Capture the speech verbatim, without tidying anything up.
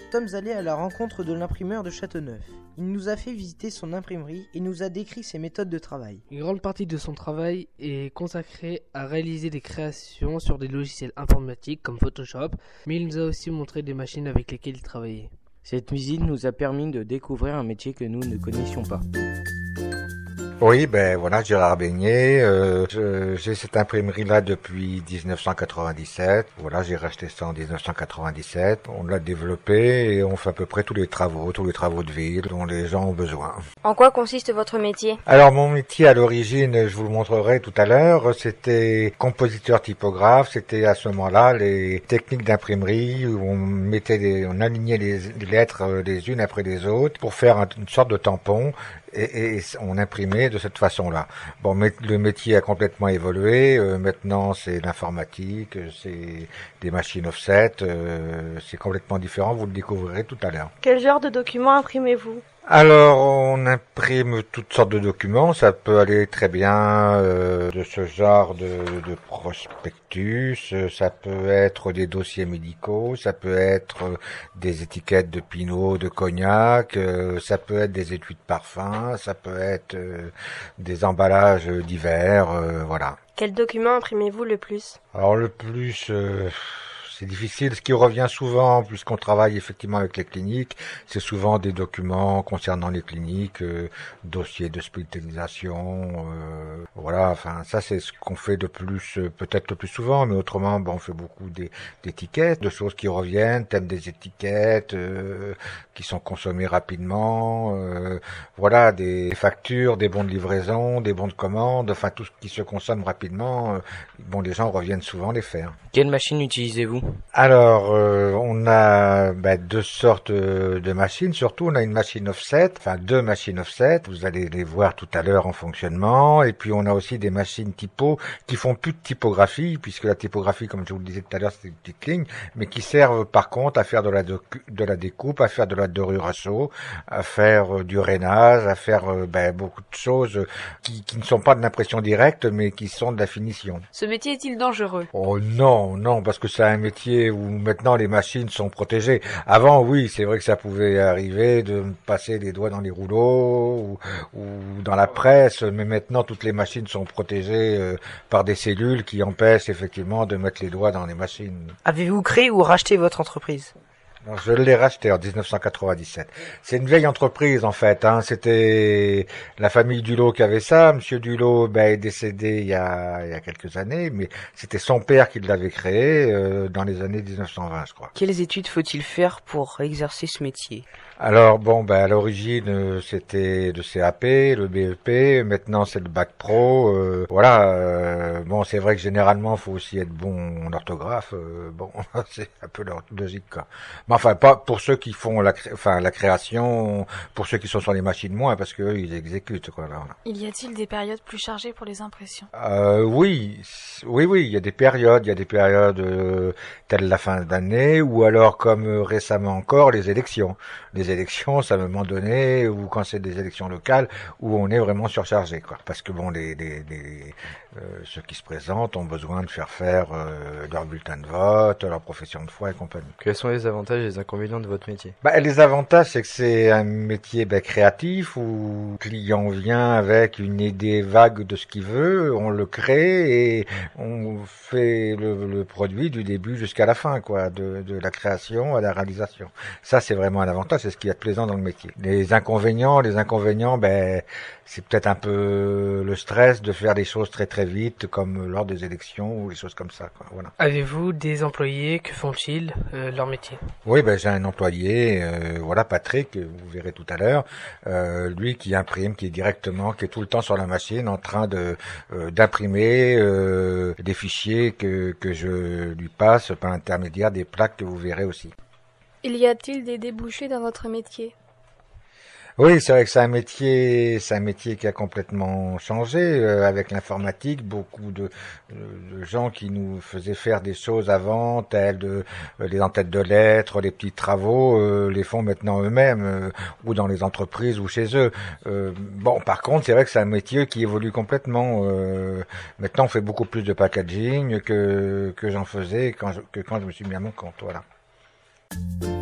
sommes allés à la rencontre de l'imprimeur de Châteauneuf. Il nous a fait visiter son imprimerie et nous a décrit ses méthodes de travail. Une grande partie de son travail est consacrée à réaliser des créations sur des logiciels informatiques comme Photoshop, mais il nous a aussi montré des machines avec lesquelles il travaillait. Cette visite nous a permis de découvrir un métier que nous ne connaissions pas. Oui, ben voilà, Gérard Beignet. Euh, je- j'ai cette imprimerie-là depuis dix-neuf cent quatre-vingt-dix-sept. Voilà, j'ai racheté ça en dix-neuf cent quatre-vingt-dix-sept. On l'a développé et on fait à peu près tous les travaux, tous les travaux de ville dont les gens ont besoin. En quoi consiste votre métier? Alors mon métier à l'origine, je vous le montrerai tout à l'heure, c'était compositeur typographe. C'était à ce moment-là les techniques d'imprimerie où on mettait des, on alignait les, les lettres euh, les unes après les autres pour faire un- une sorte de tampon. Et, et on imprimait de cette façon-là. Bon, mais le métier a complètement évolué. Euh, maintenant, c'est l'informatique, euh, c'est des machines offset. Euh, c'est complètement différent. Vous le découvrirez tout à l'heure. Quel genre de documents imprimez-vous? Alors, on imprime toutes sortes de documents. Ça peut aller très bien euh, de ce genre de, de prospectus. euh, Ça peut être des dossiers médicaux. Ça peut être euh, des étiquettes de pinot, de cognac. euh, Ça peut être des étuis de parfum. Ça peut être euh, des emballages divers. euh, Voilà. Quels documents imprimez-vous le plus? Alors le plus, euh, c'est difficile. Ce qui revient souvent, puisqu'on travaille effectivement avec les cliniques, c'est souvent des documents concernant les cliniques, euh, dossiers d'hospitalisation, euh, voilà. Enfin, ça c'est ce qu'on fait de plus, euh, peut-être le plus souvent, mais autrement, bon, on fait beaucoup des- d'étiquettes, de choses qui reviennent, thème des étiquettes, euh, qui sont consommées rapidement, euh, voilà, des factures, des bons de livraison, des bons de commande, enfin tout ce qui se consomme rapidement. euh, Bon, les gens reviennent souvent les faire. Quelle machine utilisez-vous? Alors, euh, on a bah, deux sortes euh, de machines. Surtout, on a une machine offset, enfin deux machines offset. Vous allez les voir tout à l'heure en fonctionnement. Et puis, on a aussi des machines typo qui font plus de typographie, puisque la typographie, comme je vous le disais tout à l'heure, c'est des petites lignes, mais qui servent par contre à faire de la, docu- de la découpe, à faire de la dorure à seau, à faire euh, du rainage, à faire euh, bah, beaucoup de choses euh, qui, qui ne sont pas de l'impression directe, mais qui sont de la finition. Ce métier est-il dangereux? Oh non, non, parce que c'est un métier où maintenant les machines sont protégées. Avant, oui, c'est vrai que ça pouvait arriver de me passer les doigts dans les rouleaux ou, ou dans la presse, mais maintenant toutes les machines sont protégées euh, par des cellules qui empêchent effectivement de mettre les doigts dans les machines. Avez-vous créé ou racheté votre entreprise? Alors, je l'ai racheté en dix-neuf cent quatre-vingt-dix-sept. C'est une vieille entreprise en fait. Hein. C'était la famille Dulot qui avait ça. Monsieur Dulot ben, est décédé il y a, il y a quelques années, mais c'était son père qui l'avait créé euh, dans les années dix-neuf cent vingt, je crois. Quelles études faut-il faire pour exercer ce métier? Alors bon, ben à l'origine euh, c'était le C A P, le B E P. Maintenant c'est le bac pro. euh, voilà. euh, bon, c'est vrai que généralement il faut aussi être bon en orthographe. euh, bon, c'est un peu leur logique quoi. Mais enfin pas pour ceux qui font la, cré- enfin la création, pour ceux qui sont sur les machines moins, parce que eux, ils exécutent quoi. Là, voilà. Il y a-t-il des périodes plus chargées pour les impressions? Euh, oui, c- oui, oui, il y a des périodes, il y a des périodes euh, telles la fin d'année, ou alors comme euh, récemment encore les élections. Les élections, c'est à un moment donné, ou quand c'est des élections locales, où on est vraiment surchargé, quoi. Parce que bon, les, les, les euh, ceux qui se présentent ont besoin de faire faire euh, leur bulletin de vote, leur profession de foi et compagnie. Quels sont les avantages et les inconvénients de votre métier? Bah, les avantages, c'est que c'est un métier bah, créatif où le client vient avec une idée vague de ce qu'il veut, on le crée et on fait le, le produit du début jusqu'à la fin, quoi, de, de la création à la réalisation. Ça, c'est vraiment un avantage, c'est ce qu'il y a de plaisant dans le métier. Les inconvénients, les inconvénients, ben, c'est peut-être un peu le stress de faire des choses très très vite, comme lors des élections ou des choses comme ça, quoi. Voilà. Avez-vous des employés? Que font-ils euh, leur métier? Oui, ben j'ai un employé, euh, voilà Patrick, vous verrez tout à l'heure, euh, lui qui imprime, qui est directement, qui est tout le temps sur la machine en train de euh, d'imprimer euh, des fichiers que que je lui passe par l'intermédiaire des plaques que vous verrez aussi. Il y a-t-il des débouchés dans votre métier? Oui, c'est vrai que c'est un métier, c'est un métier qui a complètement changé euh, avec l'informatique. Beaucoup de, de gens qui nous faisaient faire des choses avant, telles de, euh, les entêtes de lettres, les petits travaux, euh, les font maintenant eux-mêmes euh, ou dans les entreprises ou chez eux. Euh, bon, par contre, c'est vrai que c'est un métier qui évolue complètement. Euh, maintenant, on fait beaucoup plus de packaging que que j'en faisais quand je, que quand je me suis mis à mon compte. Voilà.